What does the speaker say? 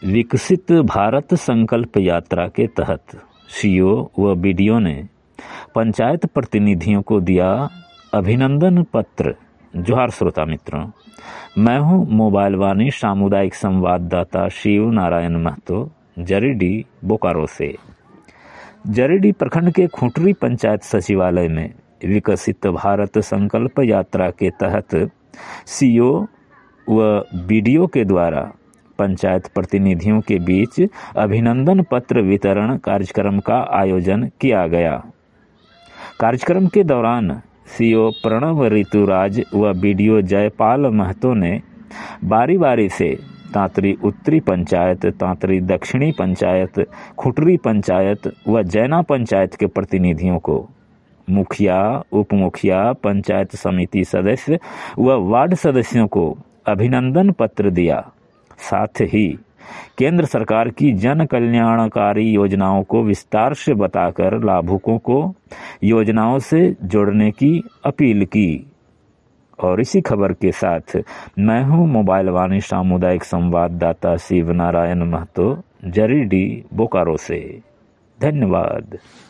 विकसित भारत संकल्प यात्रा के तहत सीओ व बीडीओ ने पंचायत प्रतिनिधियों को दिया अभिनंदन पत्र। जोहार श्रोता मित्रों, मैं हूं मोबाइल वाणी सामुदायिक संवाददाता शिव नारायण महतो, जरीडीह बोकारो से। जरीडीह प्रखंड के खुंटरी पंचायत सचिवालय में विकसित भारत संकल्प यात्रा के तहत सीओ व बीडीओ के द्वारा पंचायत प्रतिनिधियों के बीच अभिनंदन पत्र वितरण कार्यक्रम का आयोजन किया गया। कार्यक्रम के दौरान सीओ प्रणव ऋतुराज व बीडीओ जयपाल महतो ने बारी बारी से तांतरी उत्तरी पंचायत, तांतरी दक्षिणी पंचायत, खुंटरी पंचायत व जैना पंचायत के प्रतिनिधियों को मुखिया, उप मुखिया, पंचायत समिति सदस्य व वार्ड सदस्यों को अभिनंदन पत्र दिया। साथ ही केंद्र सरकार की जन कल्याणकारी योजनाओं को विस्तार से बताकर लाभुकों को योजनाओं से जोड़ने की अपील की। और इसी खबर के साथ मैं हूं मोबाइल वाणी सामुदायिक संवाददाता शिव नारायण महतो, जरीडीह बोकारो से। धन्यवाद।